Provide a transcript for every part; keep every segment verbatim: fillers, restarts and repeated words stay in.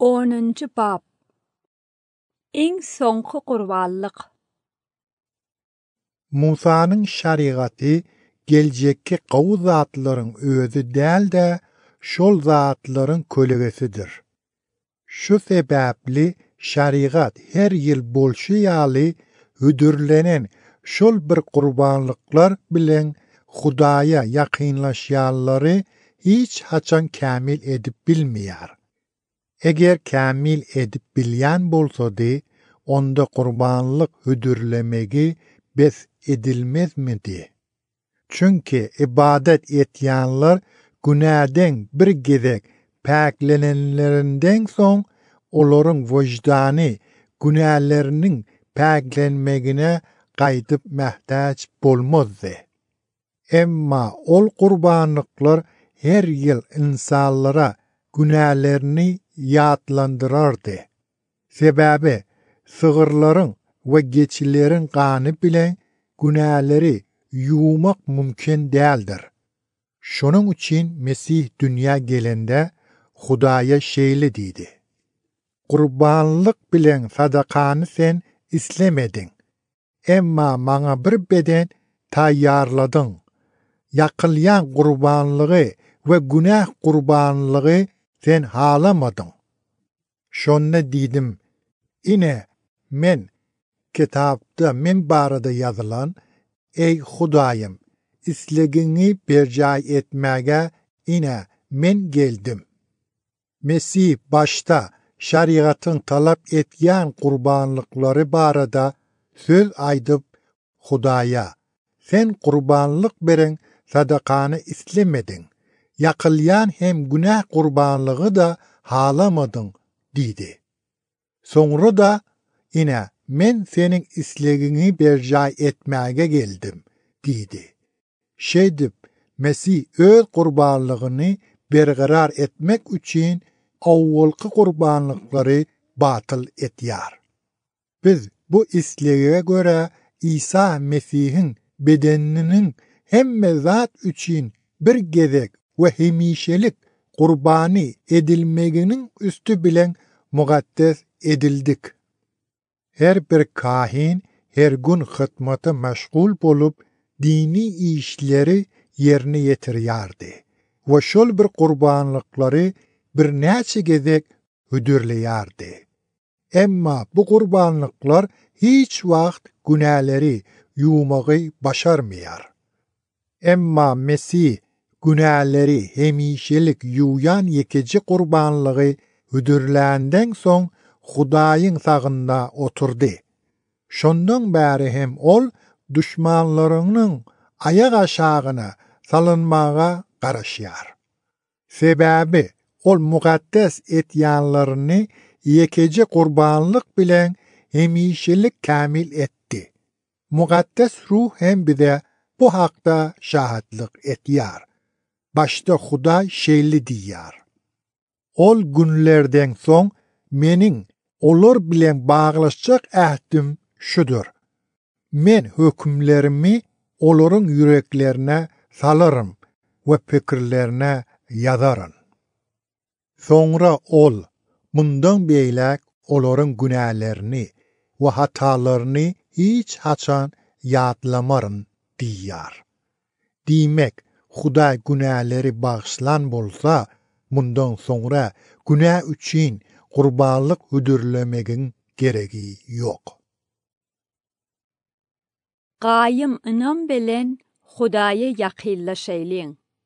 onuncu bab. Iň soňky gurbanlyk. Musanyň şarigaty geljekki gowy zatlaryň özü däl-de şol zatlaryň kölegesidir. Şu sebäpli şarigat her ýyl bolşy ýaly hüdürlenen şol bir gurbanlyklar bilen Hudaýa ýakynlaşýanlary hiç haçan kämil edip bilmeýär. Eger kämil edip bilýän bolsady, onda gurbanlyk hüdürlemegi bes edilmezmidi? Çünki ibadet etýänler günäden bir gezek päklenenlerinden soň olaryň wojdany günäleriniň päklenmegine gaýdyp mähtäç bolmazdy. Emma ol gurbanlyklar her ýyl insanlara günälerini ýatlandyrardy. Sebäbi sygyrlaryň we geçileriň gany bilen günäleri ýuwmak mümkin däldir. Şonuň üçin Mesih dünýä gelende Hudaýa şeýle diýdi: Gurbanlyk bilen sadakany sen islemediň. Emma maňa bir beden taýýarladyň. Ýakylýan gurbanlygy we günäh gurbanlygy sen halamadyň. Şonda diýdim: Ine men kitapda men barada ýazylan: Ey Hudaýym, islegini berjay etmäge ine men geldim. Mesih başta şarigatyň talap etýän gurbanlyklary barada söz aýdyp Hudaýa: Sen gurbanlyk beren sadakany islemediň. Ýakylýan hem günäh gurbanlygy da halamadyň diýdi. Soňra da ine men seniň islegini berjay etmäge geldim diýdi. Şeýdip Mesih öz gurbanlygyny bergerar etmek üçin awwalky gurbanlyklary batyl etýär. Biz bu islege göre İsa Mesih'in bedeninin hemme zat üçün bir gezek ve hemişelik gurbani edilmeginin üstü bilen muqaddes edildik. Her bir kahin her gün hytmata meşgul bolup dini işleri yerine yetirýärdi. Ve şol bir gurbanlyklary bir näçe gezek hüdürleýärdi. Emma bu gurbanlyklar hiç wagt günäleri ýuwmagy başarmaýar. Emma Mesih günäleri hemişelik ýuwyan ýekeji gurbanlygy hüdürländen soň Hudaýyň sagynda oturdy. Şondan bäri hem ol düşmanlarynyň aýak aşagyna salynmaga garaşýar. Sebäbi ol muqaddes etýänlerini ýekeji gurbanlyk bilen hemişelik kämil etdi. Muqaddes ruh hem bize bu hakda şahitlik etýär. Başta Hudaý şeýle diýär: Ol günlerden soň meniň olar bilen baglaşjak ähdim şudur. Men hökümlerimi olaryň yüreklerine salarym we pikirlerine ýazaryn. Soňra ol mundan beýlek olaryň günälerini we hatalaryny hiç haçan ýatlamaryn diýär. Diýmek, Hudaý günäleri bağışlan bolsa, mundan soňra günä üçin gurbanlyk hüdürlemegin geregi ýok. Gaýym inam bilen Hudaýa ýakynlaşaýlyň.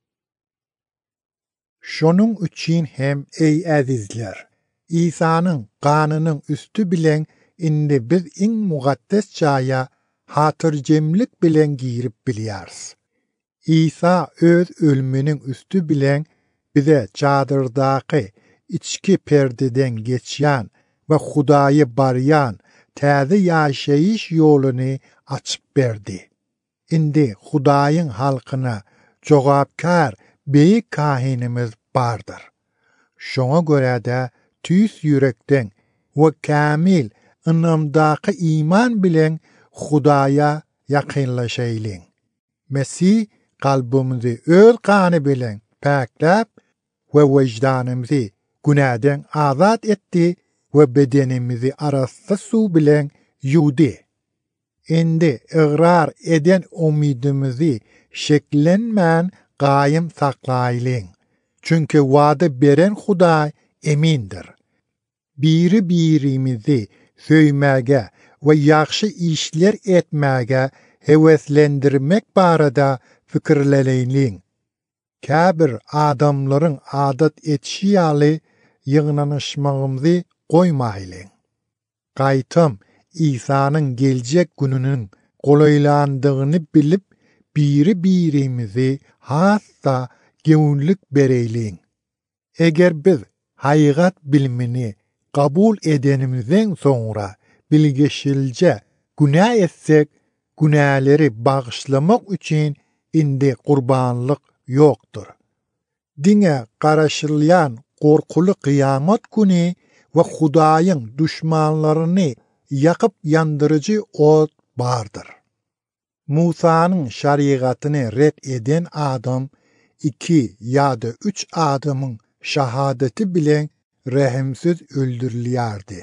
Şonuň üçin hem ey äzizler, İsa'nın ganynyň üstü bilen indi biz iň muqaddes çaýa hatyrjemlik bilen girip bilýäris. İsa öz ölüminiň üstü bilen bize çadyrdaky içki perdeden geçýän we Hudaýy barýan täze ýaşaýyş ýoluny açyp berdi. Indi Hudaýyň halkyna jogapkar beýik kahinimiz bardyr. Şoňa görä-de tüýs ýürekden we kämil ynamdaky iman bilen Hudaýa ýakynlaşaýlyň. Mesih kalbimizi öz gany bilen päkläp we wejdanymyzy günäden azat etdi we bedenimizi arassa su bilen yudy. Endi ıgrar eden umidimizi şeklenmän gaýym saklaýlyň. Çünkü wada beren Hudaý emindir. Biri birimizi söýmäge we ýaxşy işler etmäge heweslendirmek barada fikirlenýin. Käbir adamlaryň adat etşi ýaly ýygnanyşmagymyzy goýmaýlyň. Gaýtym İsa'nın geljek gününün golaýlandygyny bilip biri birimizi hassa göwnlük bereýliň. Eger biz haýygat bilmini kabul edenimizden sonra bilgeşilce günah etsek, günahları bağışlamak için indi kurbanlık yoktur. Dine garaşylýan korkulu kıyamet günü ve Hudaýyň düşmanlaryny yakıp yandırıcı ot bardır. Musa'nın şariatyny red eden adam iki ya da üç adamın şahadeti bilen rehimsiz öldürilýärdi.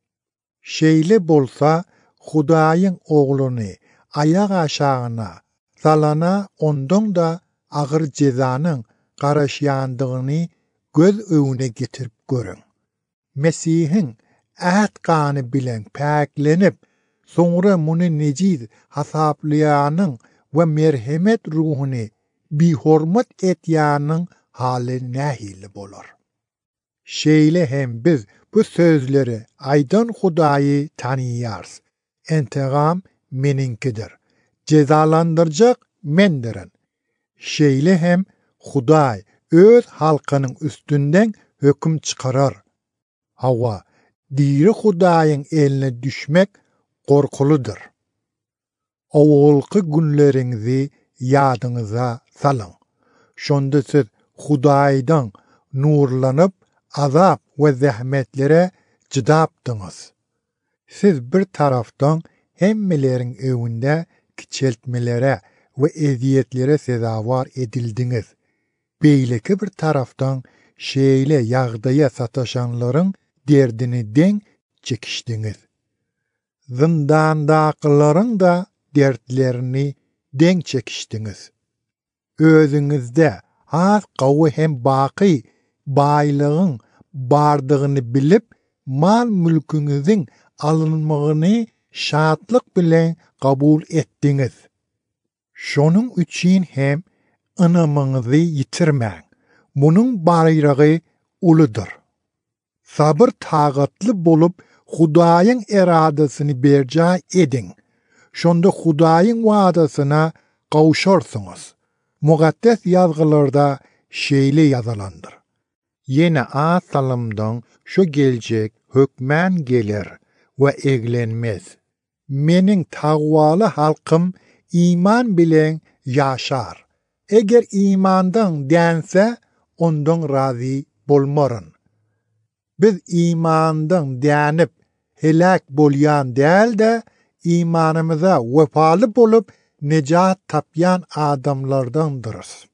Şeýle bolsa Hudaýyň ogluny aýak aşagyna salana ondan da agyr jezanyň garaşýandygyny göz öňüne getirip görün. Mesihiň ähd gany bilen päklenip, soňra muny nejiz hasaplaýanyň we merhemet ruhuny bihormat etýäniň haly nähili bolar. Şeýle hem biz bu sözleri aýdan Hudaýy tanýýars. Entegam meninkidir. Cezalandyrjak mendirin. Şeýle hem Hudaý öz halkynyň üstünden höküm çykarar. Hawa diri Hudaýyň eline düşmek gorkuludur. Awalky günleriňizi ýadyňyza salyň. Şonda siz Hudaýdan nurlanyp azap we zähmetlere çydapdyňyz. Siz bir tarafdan hemmeleriň öwünde kiçeltmelere we eziyetlere sezawar edildiňiz. Beýleki bir tarafdan şeýle ýagdaýa sataşanlaryň derdini deň çekişdiňiz. Zindandakılaryň da dertlerini deň çekişdiňiz. Özüňizde has gawy hem baky baýlygyň bardygyny bilip, mal mülküňiziň alınmagyny şatlyk bilen kabul etdiňiz. Şonuň üçin hem ynamyňyzy ýitirmäň. Munyň baýragy uludur. Sabır tagatly bolup Hudaýyň eradasyny berja ediň. Şonda Hudaýyň wadasyna gawşarsyňyz. Muqaddes ýazgylarda şeýle ýazalandyr. Yine asalymdan şu geljek hökmän gelir we eglenmez. Meniň tagwaly halkym iman bilen ýaşar. Eger imandan dänse, ondan razy bolmaryn. Biz imandan dänip helak bolýan däl-de imanymyza wefaly bolup nejat tapýan adamlardandyrys.